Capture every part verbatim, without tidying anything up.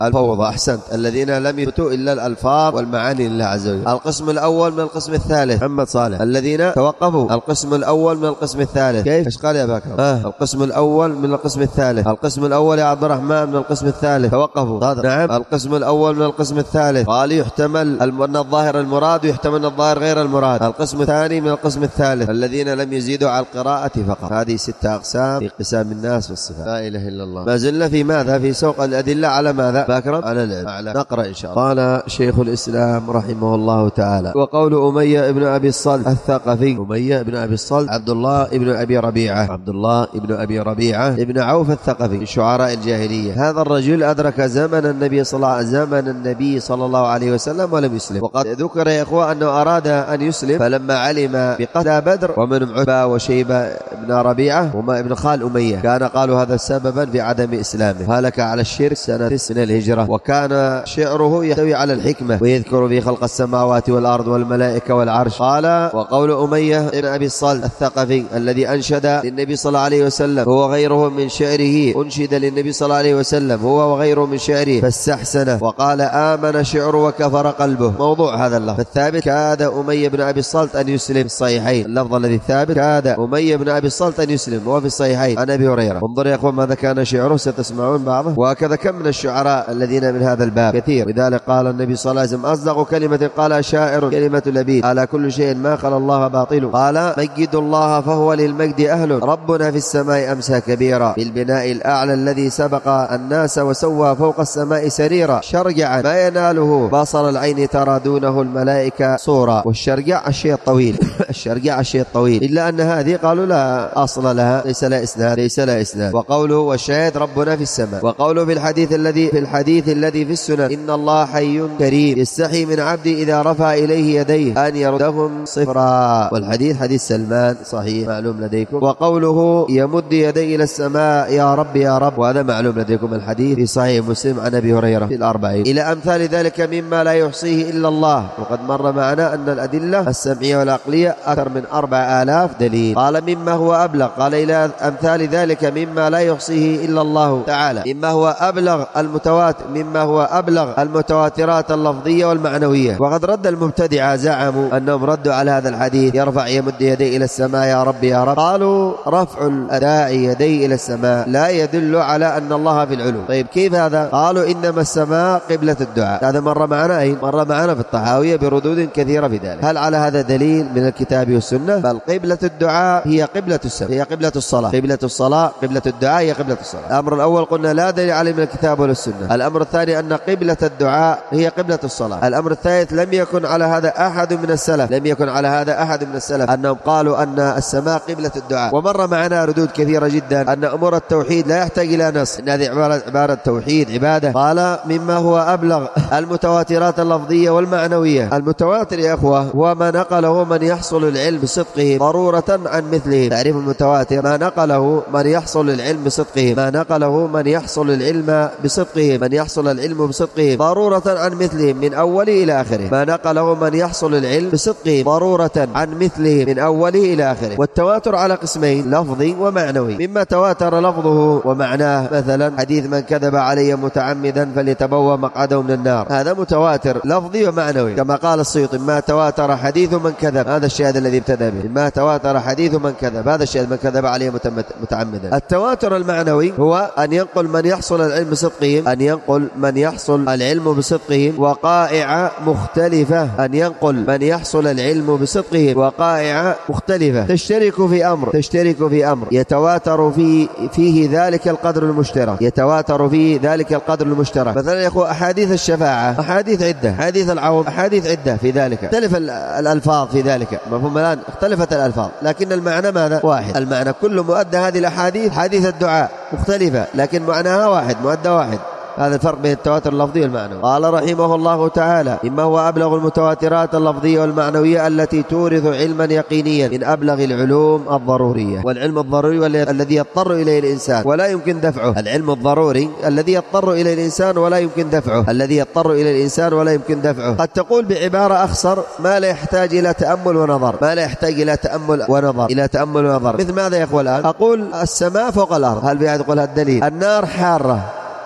الفوضى. أحسنت، الذين لم يثبتوا إلا الألفاظ والمعاني لله عز وجل. القسم الأول من القسم الثالث محمد صالح، الذين توقفوا. القسم الأول من القسم الثالث كيف؟ إيش قال يا بكر؟ آه. القسم الأول من القسم الثالث. القسم الأول يا عبد الرحمن من القسم الثالث توقفوا. صادق. نعم. القسم الأول من القسم الثالث قال يحتمل أن الظاهر المراد ويحتمل الظاهر غير المراد. القسم الثاني من القسم الثالث الذين لم يزيدوا على القراءة فقط. هذه ستة أقسام في قسام الناس والصفات. لا إله إلا الله. ما زلنا في ماذا؟ في سوق الأدلة على ماذا؟ باكرم على العلم. نقرأ إن شاء الله. قال شيخ الإسلام رحمه الله تعالى: وقول أمية ابن أبي الصلت الثقفي. أمية ابن أبي الصلت عبد الله ابن أبي ربيعة، عبد الله ابن أبي ربيعة ابن عوف الثقفي من شعراء الجاهلية. هذا الرجل أدرك زمن النبي صلى الله زمن النبي صلى الله عليه وسلم ولم يسلم. وقد ذكر يا إخوة أنه أراد أن يسلم، فلما علم بقتل بدر ومن عتبة وشيبة ابن ربيعة وما ابن خال أمية كان قالوا هذا سببا في عدم إسلامه. هلك على الشرك سنة تسع من الهجرة. وكان شعره يحتوي على الحكمة ويذكر في خلق السماوات والأرض والملائكة والعرش. قال: وقول أمية ابن أبي الصلت الثقفي الذي أنشد للنبي صلى الله عليه وسلم هو غيره من شعره، أنشد للنبي صلى الله عليه وسلم هو وغيره من شعره فاستحسنه وقال: آمن شعر وكفر قلبه. موضوع هذا اللفظ الثابت: كاد أمية بن أبي الصلت أن يسلم في الصحيحين. اللفظ الذي ثابت: كاد أمية بن أبي الصلت أن يسلم، وهو في الصحيحين عن أبي هريرة. انظر يا أخوان ماذا كان شعره، ستسمعون بعضه. وهكذا كم من الشعراء الذين من هذا الباب كثير. لذلك قال النبي صلى الله عليه وسلم: أصدق كلمة قال شاعر كلمة لبيد، على كل شيء ما خلا الله باطل. قال: مجد الله فهو للمجد أهل، ربنا في السماء أمسى كبيرا، بالبناء الأعلى الذي سبق الناس وسوى فوق السماء سريرا، شرجعا ما يناله بصر العين ترى دونه الملائكة صورا. والشرجع الشيء الطويل الشرجع الشيء الطويل، إلا أن هذه قالوا لا أصل لها، ليس لا إسناد، ليس لا إسناد. وقوله والشاهد ربنا في السماء. وقوله في الحديث الذي في الحديث الذي في السنن: إن الله حي كريم يستحي من عبدي إذا رفع إليه يديه أن يردهم صفرا. والحديث حديث سلمان صحيح معلوم لديكم. وقوله يمد يديه إلى السماء يا رب يا رب، وهذا معلوم لديكم الحديث في صحيح مسلم عن أبي هريرة في الأربعين. إلى أمثال ذلك مما لا يحصيه إلا الله. وقد مر معنا أن الأدلة السمعية والعقلية أكثر من أربع آلاف دليل. قال: مما هو أبلغ. قال: إلى أمثال ذلك مما لا يحصيه إلا الله تعالى. مما هو أبلغ المتواتر مما هو أبلغ المتواترات اللفظية والمعنوية. وقد رد المبتدعة، زعموا أنهم ردوا على هذا الحديث يرفع يمد يديه إلى السماء يا رب يا رب. قالوا: رفع الأداء يديه إلى السماء لا يدل على أن الله في العلو. طيب كيف هذا؟ قالوا: إنما السماء قبلة الدعاء. هذا مر معنا أين؟ مر معنا في الطحاوية بردود كثيرة في ذلك. هل على هذا دليل من الكتاب والسنة؟ بل قبلة الدعاء هي قبلة السماء، هي قبلة الصلاة. قبلة الصلاة قبلة الدعاء هي قبلة الصلاة. الأمر الأول قلنا لا دليل عليه من الكتاب ولا السنة. الأمر الثاني أن قبلة الدعاء هي قبلة الصلاة. الأمر الثالث لم يكن على هذا أحد من السلف لم يكن على هذا أحد من السلف أنهم قالوا أن السماء قبلة الدعاء. ومر معنا ردود كثيرة جدا أن أمور التوحيد لا يحتاج إلى نص، إن هذه عبارة, عبارة توحيد عبادة. قال: مما هو أبلغ المتواترات اللفظية والمعنوية. المتواتر يا أخوة هو ما نقله من يحصل العلم بصدقه ضرورة عن مثله. تعريف المتواتر: ما نقله من يحصل العلم بصدقه ما نقله من يحصل العلم بصدقه من يحصل العلم بصدقه ضرورة عن مثله من أوله إلى آخره. ما نقله من يحصل العلم بصدقه ضرورة عن مثله من أوله إلى آخره. والتواتر على قسمين: لفظي ومعنوي. مما تواتر لفظه ومعناه، مثلا حديث من كذب علي متعمدا فليتبوأ مقعده من النار، هذا متواتر لفظي ومعنوي. كما قال السيوطي: ما تواتر حديث من كذب، هذا الشاهد الذي ابتدأ به. ما تواتر حديث من كذب، هذا الشاهد من كذب علي متعمدا. التواتر المعنوي هو أن ينقل من يحصل العلم بصدقهم أن ينقل من يحصل العلم بصدقهم وقائع مختلفة أن ينقل من يحصل العلم بصدقهم وقائع مختلفة تشترك في أمر تشترك في أمر يتواتر في فيه ذلك القدر المشترك يتواتر فيه ذلك القدر المشترك. مثلا يا أخو أحاديث الشفاعة أحاديث عدة، حديث العوض أحاديث عدة في ذلك، اختلف الألفاظ في ذلك، مفهوم الآن؟ اختلفت الألفاظ لكن المعنى ماذا؟ واحد. المعنى كل مؤدى هذه الأحاديث حديث الدعاء مختلفة لكن معناها واحد، مؤدى واحد. هذا الفرق بين التواتر اللفظي والمعنوي. قال رحمه الله تعالى: إما هو أبلغ المتواترات اللفظية والمعنوية التي تورث علما يقينيا من أبلغ العلوم الضرورية. والعلم الضروري الذي يضطر إليه الإنسان ولا يمكن دفعه العلم الضروري الذي يضطر إليه الإنسان ولا يمكن دفعه الذي يضطر إليه الإنسان ولا يمكن دفعه. قد تقول بعبارة أخصر: ما لا يحتاج إلى تأمل ونظر ما لا يحتاج إلى تأمل ونظر إلى تأمل ونظر مثل ماذا يا أخوة الآن؟ أقول السماء فوق الأرض، هل في أحد يقول هذا الدليل؟ النار حارة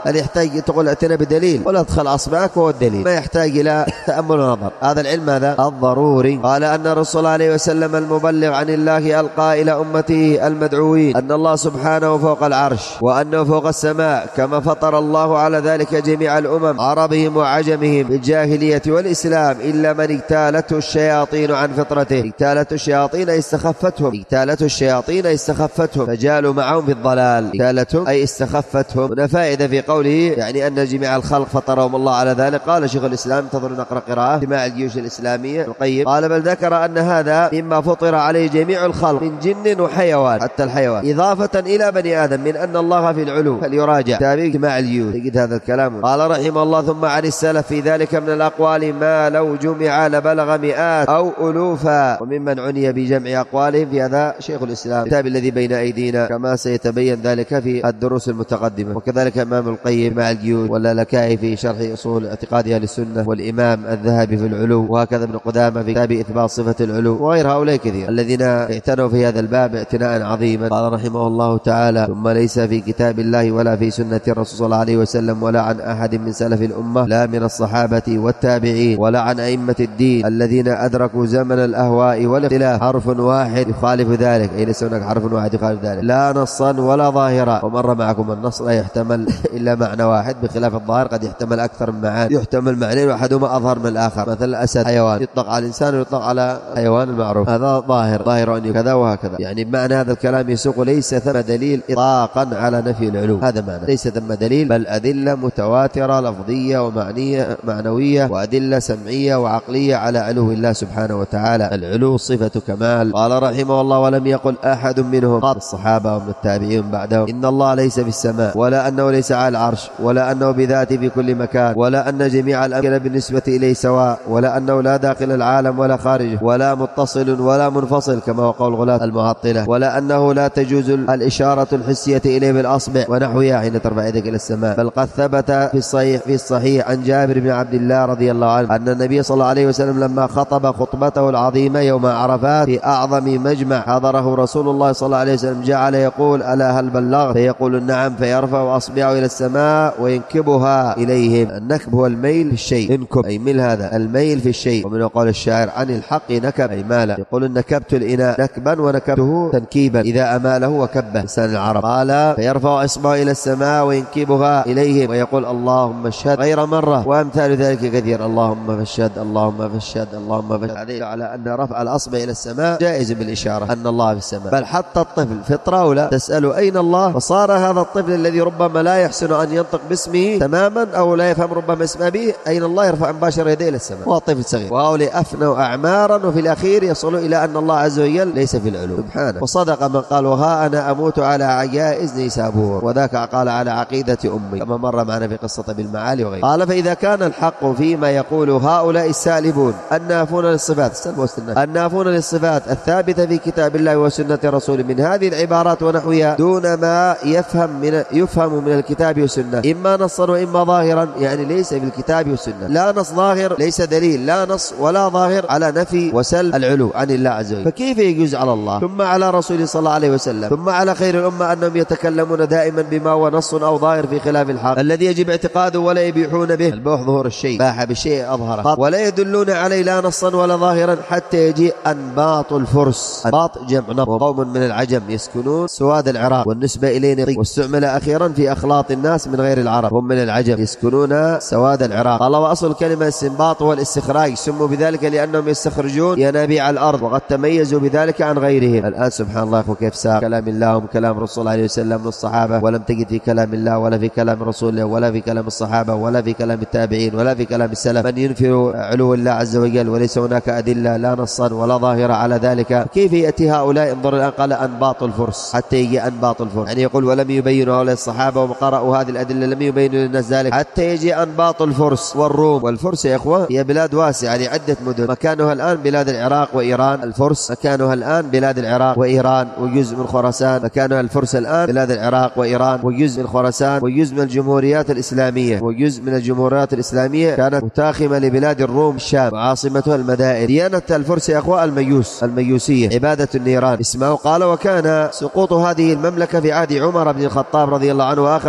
هل يحتاج تقول ائتنا بدليل؟ ولا ادخل أصبعك وهو الدليل، ما يحتاج إلى تأمل ونظر. هذا العلم هذا الضروري. قال أن الرسول عليه وسلم المبلغ عن الله ألقى إلى أمته المدعوين أن الله سبحانه فوق العرش وأنه فوق السماء، كما فطر الله على ذلك جميع الأمم عربهم وعجمهم في الجاهلية والإسلام، إلا من اجتالته الشياطين عن فطرته. اجتالته الشياطين أي استخفتهم، اجتالته الشياطين أي استخفتهم فجالوا معهم في الضلال. اجتالتهم أي استخفتهم. هنا فائدة في قوله يعني أن جميع الخلق فطرهم الله على ذلك. قال شيخ الإسلام انتظر نقرأ قراءة اجتماع الجيوش الإسلامية القيم، قال بل ذكر أن هذا مما فطر عليه جميع الخلق من جن وحيوان حتى الحيوان، إضافة إلى بني آدم، من أن الله في العلو. فليراجع تابع اجتماع الجيوش تجد هذا الكلام. قال رحمه الله ثم عن السلف في ذلك من الأقوال ما لو جمع لبلغ مئات أو ألوفا، وممن عني بجمع أقوالهم في هذا شيخ الإسلام الكتاب الذي بين أيدينا كما سيتبين ذلك في الدروس المتقدمة. وكذلك إمام القيم مع الجيوش واللالكائي في شرح أصول اعتقاد أهل السنة، والإمام الذهبي في العلو، وهكذا ابن قدامة في كتاب إثبات صفة العلو، وغير هؤلاء كثير الذين اعتنوا في هذا الباب اعتناء عظيما. قال رحمه الله تعالى ثم ليس في كتاب الله ولا في سنة الرسول صلى الله عليه وسلم ولا عن أحد من سلف الأمة لا من الصحابة والتابعين ولا عن أئمة الدين الذين أدركوا زمن الأهواء والاختلاف حرف واحد يخالف ذلك، أي ليس هناك حرف واحد يخالف ذلك، لا نصا ولا ظاهرا. ومر معكم النص لا يحتمل إلا معنى واحد، بخلاف الظاهر قد يحتمل أكثر من معاني، يحتمل معنين وأحدهما أظهر من الآخر. مثل الأسد حيوان يطلق على الإنسان ويطلق على حيوان المعروف، هذا ظاهر ظاهر أن كذا وهكذا. يعني بمعنى هذا الكلام يسوق ليس ثم دليل إطلاقا على نفي العلو، هذا معنى ليس ثم دليل، بل أدلة متواترة لفظية ومعنية معنوية وأدلة سمعية وعقلية على علو الله سبحانه وتعالى. العلو صفة كمال. قال رحمه الله ولم يقل أحد منهم قال الصحابة ومن التابعين بعدهم إن الله ليس في السماء، ولا أنه ليس على العرش، ولا أنه بذاته في كل مكان، ولا أن جميع الأمكنة بالنسبة إليه سواء، ولا أنه لا داخل العالم ولا خارجه، ولا متصل ولا منفصل كما هو قول غلاة المعطلة، ولا أنه لا تجوز الإشارة الحسية إليه بالأصبع ونحوها حين ترفع يدك إلى السماء. بل قد ثبت في الصحيح في الصحيح عن جابر بن عبد الله رضي الله عنه أن النبي صلى الله عليه وسلم لما خطب خطبته العظيمة يوم عرفات في أعظم مجمع حضره رسول الله صلى الله عليه وسلم جعل يقول ألا هل بلغت؟ فيقول نعم، فيرفع أصبعه إلى السماء وينكبها إليهم. النكب هو الميل في الشيء، انكب أي ميل، هذا الميل في الشيء. ومن قول الشاعر عن الحق نكب أي مالا، يقول نكبت الإناء نكبا ونكبته تنكيبا إذا أماله وكبه لسان العرب. قال فيرفع إصبعه إلى السماء وينكبها إليهم ويقول اللهم اشهد غير مرة، وأمثال ذلك كثير، اللهم فاشهد اللهم فاشهد اللهم فاشهد، على أن رفع الأصبع إلى السماء جائز بالإشارة أن الله في السماء. بل حتى الطفل في الطاولة تسأله أين الله، فصار هذا الطفل الذي ربما لا يحسن أن ينطق باسمه تماما أو لا يفهم ربما اسم أبيه أين الله يرفع مباشرة يديه إلى السماء، هو طفل صغير. وهؤلاء أفنوا أعمارا وفي الأخير يصلوا إلى أن الله عز وجل ليس في العلو سبحانه. وصدق من قال وها أنا أموت على عجائز نيسابور، وذاك قال على عقيدة أمي كما مر معنا في قصة بالمعالي وغيره. قال فإذا كان الحق فيما يقول هؤلاء السالبون النافون للصفات النافون للصفات الثابتة في كتاب الله وسنة رسوله من هذه العبارات ونحوها دون ما يفهم من يفهم من الكتاب والسنة، إما نصا وإما ظاهرا، يعني ليس في الكتاب والسنة لا نص ظاهر، ليس دليل لا نص ولا ظاهر على نفي وسلب العلو عن الله عز وجل، فكيف يجوز على الله ثم على رسوله صلى الله عليه وسلم ثم على خير الأمة أنهم يتكلمون دائما بما هو نص أو ظاهر في خلاف الحق الذي يجب اعتقاده ولا يبيحون به؟ البوح ظهور الشيء، باح بالشيء أظهره، ولا يدلون عليه لا نصا ولا ظاهرا حتى يجيء أنباط الفرس. أنباط جمع نبط، وقوم من العجم يسكنون سواد العراق، والنسبة إليه نطي، واستعمل أخيرا في أخلاط الناس من غير العرب، هم من العجم يسكنون سواد العراق. قال وأصل الكلمة استنباط والاستخراج، سموا بذلك لأنهم يستخرجون ينابيع الأرض، وقد تميزوا بذلك عن غيرهم. الآن سبحان الله كيف ساق كلام الله وكلام رسول الله عليه وسلم من الصحابة، ولم تجد في كلام الله ولا في كلام رسوله ولا في كلام الصحابة ولا في كلام التابعين ولا في كلام السلف من ينفر علو الله عز وجل، وليس هناك أدلة لا نصا ولا ظاهرة على ذلك. كيف يأتي هؤلاء؟ انظر الآن قال أنباط الفرس حتى يجي أنباط الفرس، يعني يقول ولم يبينوا هؤلاء الصحابة وقرأوا هذه الأدلة لم يبينوا للناس ذلك حتى يجي أنباط الفرس والروم. والفرس يا إخوة هي بلاد واسعة لعدة مدن، مكانها الآن بلاد العراق وإيران. الفرس مكانها الآن بلاد العراق وإيران وجزء من خراسان، مكانها الفرس الآن بلاد العراق وإيران وجزء من خراسان وجزء من الجمهوريات الإسلامية، وجزء من الجمهوريات الإسلامية كانت متاخمة لبلاد الروم الشام وعاصمتها المدائن. ديانة الفرس يا أخوة الميوس الميوسية، عبادة النيران اسمه. قال وكان سقوط هذه المملكة في عهد عمر بن الخطاب رضي الله عنه وآخر ملوكه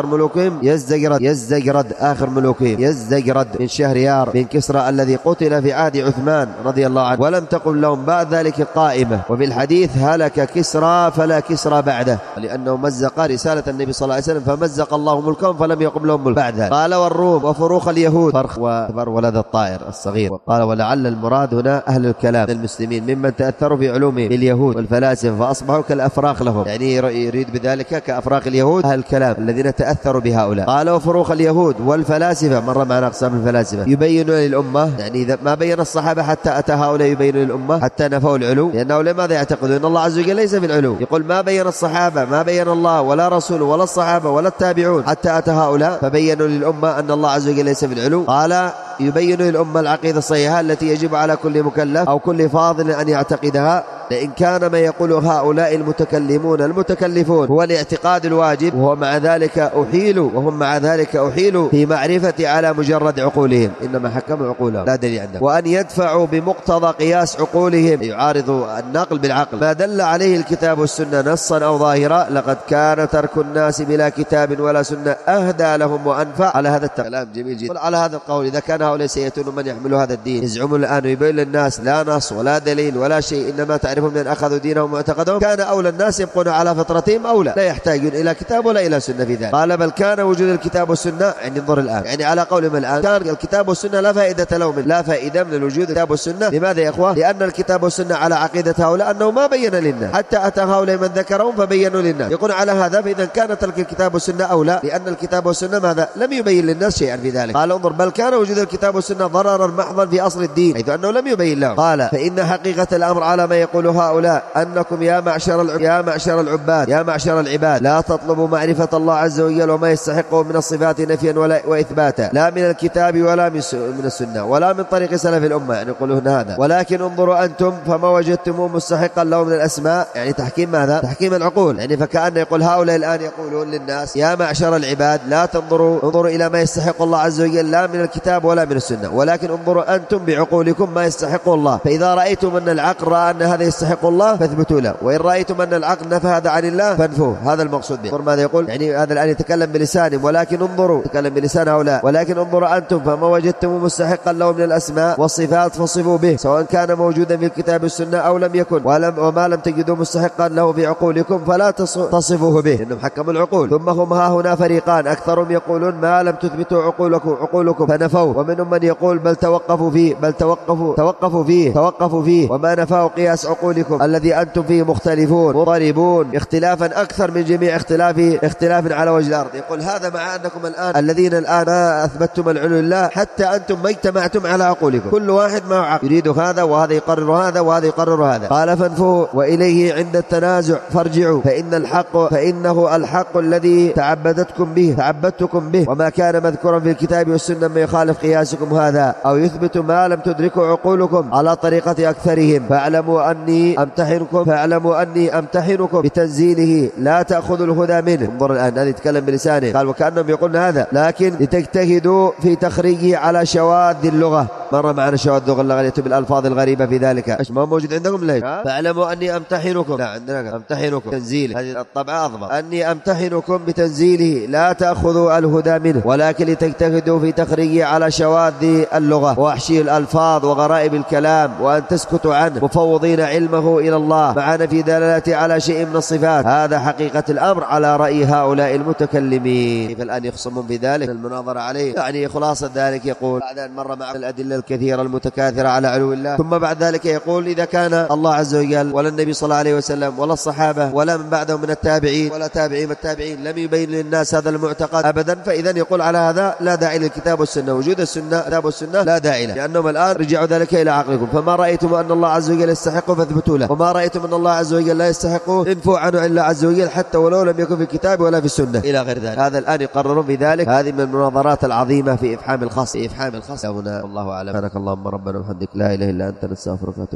بعضهم يزدجرد يزدجرد آخر ملوكهم يزدجرد من شهريار من كسرى الذي قتل في عهد عثمان رضي الله عنه، ولم تقم لهم بعد ذلك قائمة. وفي الحديث هلك كسرى فلا كسرى بعده، لأنه مزق رسالة النبي صلى الله عليه وسلم فمزق الله ملكهم فلم يقم لهم ملك بعد ذلك. قال والروم وفروخ اليهود فرخ وبر ولد الطائر الصغير. قال ولعل المراد هنا أهل الكلام المسلمين ممن تأثروا في علومهم اليهود والفلاسفة فأصبحوا كالأفراخ لهم، يعني يريد بذلك كأفراخ اليهود أهل الكلام الذين تأثروا بهؤلاء. قال وفروخ اليهود والفلاسفة، مر معنا أقسام الفلاسفة، يبينون للأمة، يعني إذا ما بين الصحابة حتى أتى هؤلاء يبينون للأمة حتى نفوا العلو، لأنه لماذا يعتقدون أن الله عز وجل ليس في العلو؟ يقول ما بين الصحابة ما بين الله ولا رسوله ولا الصحابة ولا التابعون حتى أتى هؤلاء فبينوا للأمة أن الله عز وجل ليس في العلو. قال يبين للأمة العقيدة الصحيحة التي يجب على كل مكلف أو كل فاضل أن يعتقدها، لأن كان ما يقول هؤلاء المتكلمون المتكلفون هو الاعتقاد الواجب، وهو مع ذلك أحيلوا وهم مع ذلك أحيلوا في معرفة على مجرد عقولهم، إنما حكموا عقولهم لا دليل عندهم، وأن يدفعوا بمقتضى قياس عقولهم يعارض النقل بالعقل ما دل عليه الكتاب والسنة نصا أو ظاهرا. لقد كان ترك الناس بلا كتاب ولا سنة أهدى لهم وأنفع. على هذا الكلام جميل جدا. على هذا القول إذا كان هؤلاء سيأتون من يحمل هذا الدين يزعمون الآن ويبين للناس لا نص ولا دليل ولا شيء، إنما تعرفون من أخذوا دينهم ومعتقدهم، كان أولى الناس يبقون على فطرتهم أولى، لا يحتاجون إلى كتاب ولا إلى سنة في ذلك. قال بل كان وجود الكتاب والسنة، يعني انظر الآن، يعني على قولهم الآن كان الكتاب والسنة لا فائدة له من لا فائدة من الوجود الكتاب والسنة. لماذا يا إخوة؟ لأن الكتاب والسنة على عقيدة هؤلاء أنه ما بين للناس حتى أتى هؤلاء من ذكرهم فبينوا للناس. يقول على هذا فإذا كان ترك الكتاب والسنة أولى، لأن الكتاب والسنة ماذا؟ لم يبين للناس شيئا في ذلك. قال انظر بل كان وجود الكتاب والسنة ضررا محضا في أصل الدين، حيث أنه لم يبين لهم. قال فإن حقيقة الأمر على ما يقول هؤلاء أنكم يا معشر العباد يا معشر العباد يا معشر العباد لا تطلبوا معرفة الله عز وجل وما يستحقه من الصفات نفيا ولا وإثباتا، لا من الكتاب ولا من السنة ولا من طريق سلف الأمة، يعني يقولون هذا، ولكن انظروا أنتم فما وجدتموه مستحقا له من الأسماء، يعني تحكيم ماذا؟ تحكيم العقول، يعني فكأن يقول هؤلاء الآن يقولون للناس يا معشر العباد لا تنظروا انظروا إلى ما يستحق الله عز وجل لا من الكتاب ولا من السنة، ولكن انظروا أنتم بعقولكم ما يستحق الله، فإذا رأيتم أن العقل رأى أن هذا يستحق الله فاثبتوا له، وإن رأيتم أن العقل نفى هذا عن الله فانفوه. هذا المقصود به. ماذا يقول؟ يعني هذا الآن يتكلم بلسانهم، ولكن انظروا يتكلم بلسان هؤلاء، ولكن انظروا أنتم فما وجدتم مستحقا له من الأسماء والصفات فصفوا به، سواء كان موجودا في الكتاب والسنة أو لم يكن، ولم وما لم تجدوا مستحقا له في عقولكم فلا تصفوه به، إنهم حكموا العقول. ثم هم ها هنا فريقان، أكثرهم يقولون ما لم تثبتوا عقولكم عقولكم فنفوا، ومنهم من يقول بل توقفوا فيه بل توقفوا توقفوا فيه توقفوا فيه وما نفاه قياس عقولكم الذي أنتم فيه مختلفون مضطربون اختلافا أكثر من جميع اختلاف اختلاف على وجه الأرض. يقول هذا مع أنكم الآن الذين الآن ما أثبتتم العلو لله حتى أنتم ما اجتمعتم على عقولكم، كل واحد معه عقل يريد هذا وهذا يقرر هذا وهذا يقرر هذا. قال فانفوا وإليه عند التنازع فارجعوا فإن الحق فإنه الحق الذي تعبدتكم به تعبدتكم به، وما كان مذكورا في الكتاب والسنة ما يخالف قياسكم هذا أو يثبت ما لم تدركوا عقولكم على طريقة أكثرهم، فاعلموا أني أمتحنكم فاعلموا أني أمتحنكم بتنزيله لا تأخذوا الهدى منه. انظر الآن هذا يتكلم بلسانه، قال وكأنهم يقولون هذا، لكن لتجتهدوا في تخريجه على شواذ اللغة. مر معنا شواذ اللغة التي يتم بالألفاظ الغريبة في ذلك، ايش ما موجود عندكم ليش؟ فاعلموا أني أمتحنكم، لا عندنا أمتحنكم تنزيله، هذه الطبعة أضبط، أني أمتحنكم بتنزيله لا تأخذوا الهدى منه، ولكن لتجتهدوا في تخريجه على شواذ اللغة وأحشي الألفاظ وغرائب الكلام، وأن تسكتوا عنه مفوضين علمه إلى الله مع نفي دلالته على شيء من الصفات. هذا حقيقة الأمر على رأي هؤلاء المتكلمين. فالآن يخصمون بذلك المناظرة عليه، يعني خلاصة ذلك يقول بعد أن مر مع الأدلة الكثيرة المتكاثرة على علو الله، ثم بعد ذلك يقول إذا كان الله عز وجل ولا النبي صلى الله عليه وسلم ولا الصحابة ولا من بعدهم من التابعين ولا تابعين التابعين لم يبين للناس هذا المعتقد أبدا، فإذا يقول على هذا لا داعي للكتاب والسنة، وجود السنة كتاب والسنة لا داعي له، لأنهم الآن رجعوا ذلك إلى عقلكم، فما رأيتم أن الله عز وجل يستحقه فاثبتوا له، وما رأيتم أن الله عز وجل لا يستحقه انفوا عنه إلا عز وجل حتى ولو لم يكن في الكتاب ولا في السنة إلى غير ذلك. هذا الآن يقررون بذلك. هذه من المناظرات العظيمة في إفحام الخص في إفحام الخص هنا. الله أعلم. سبحانك اللهم ربنا وبحمدك لا إله إلا أنت نستغفرك.